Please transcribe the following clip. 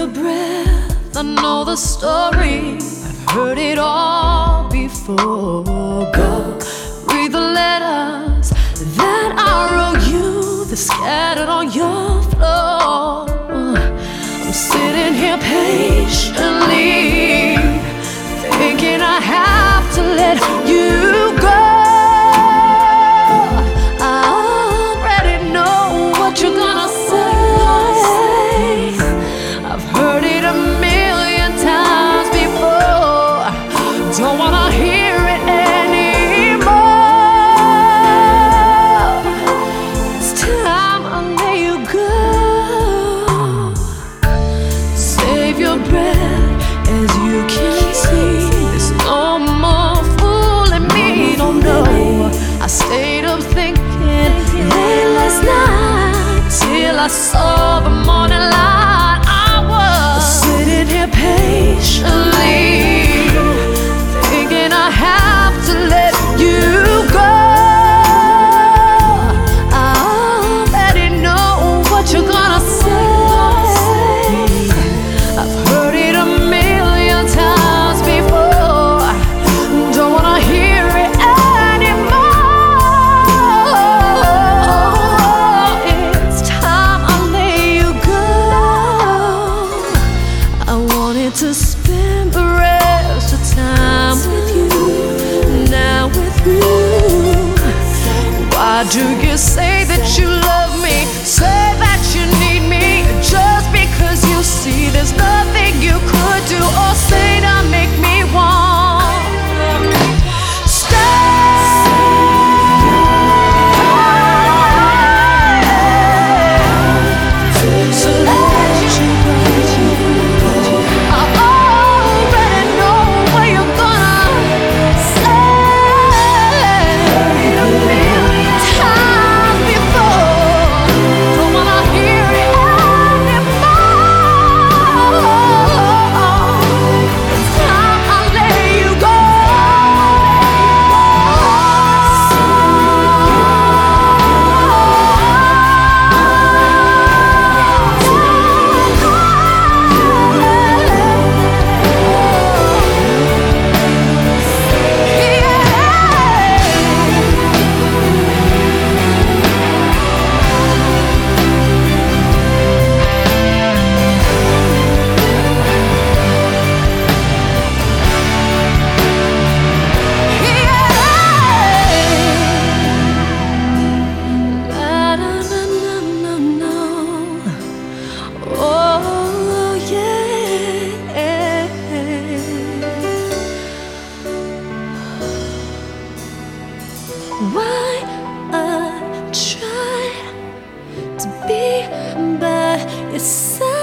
breath, I know the story, I've heard it all before. Go read the letters that I wrote you, they're scattered on your floor. I'm sitting here patiently, thinking I have to let you go. I already know what you're gonna say. I've heard it a million times before. Don't wanna hear it anymore. It's time I let you go. Save your breath, as you can see. There's no more fooling me, no, no. I stayed up thinking late last night till I saw the morning light. I was sitting here patiently, thinking I have to let you go. I already know what you're gonna say. I've heard it a million times before. Don't wanna hear it anymore. It's time I let you go. I wanted to spend the rest of time with you, now with you. Why do you say that you love me, say that you need me, just because you see there's nothing you could do or say to make me want stay? So let you go. I already know what you're gonna say. A million times before. Don't wanna hear it anymore. It's time I let you go. Why I try to be by your side.